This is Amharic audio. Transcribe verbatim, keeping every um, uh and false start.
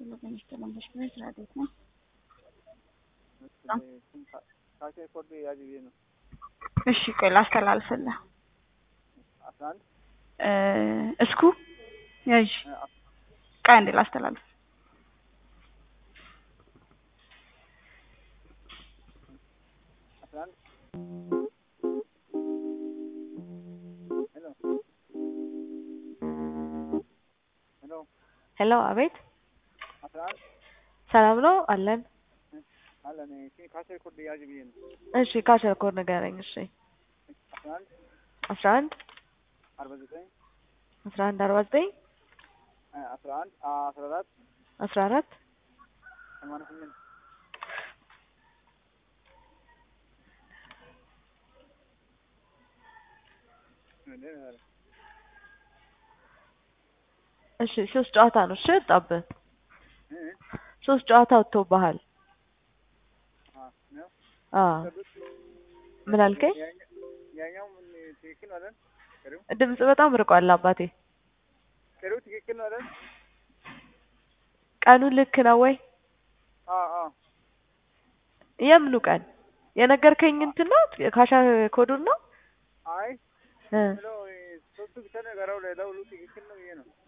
ሄሎ በሚስተላም በሽታ ስራዴት ነው ካሴ ኮድ ያጅዬ ነው እሺ ቆይ ላስተላልፍልህ አስራ አንድ እ እስኩ ያዥ ቆይ አንዴ ላስተላልፍ አስራ አንድ ሄሎ ሄሎ ሄሎ አቤት አስራ አንድ ሰላም ነው አለን አለን እሺ ካሴ ኮድ ያጅዬ ነው እሺ ካሴ ኮድ ንገረኝ እሺ አስራ አንድ አስራ አንድ አርባ ዘጠኝ አስራ አንድ አርባ ዘጠኝ አስራ አንድ አስራ አራት አስራ አራት ሰማንያ ስምንት እሺ ሶስት ጨዋታ ነው እሺ ወጣብህ ሶስት ጨዋታ ወጥቶብሃል አዎ ምን አልከኝ ያኛው ምን ትክክል አይደል ድምጽ በጣም ርቋል አባቴ ከሩ ትክክል ነው አይደል ቀኑ ልክ ነው ወይ አዎ አዎ የምኑ ቀን የነገርከኝ እንትን ነው ካሻ ኮዱን ነው አይ እ ሄሎ ሶስቱ ብቻ ነው ጋራው ለዳው ሁሉ ትክክል ነው ይሄ ነው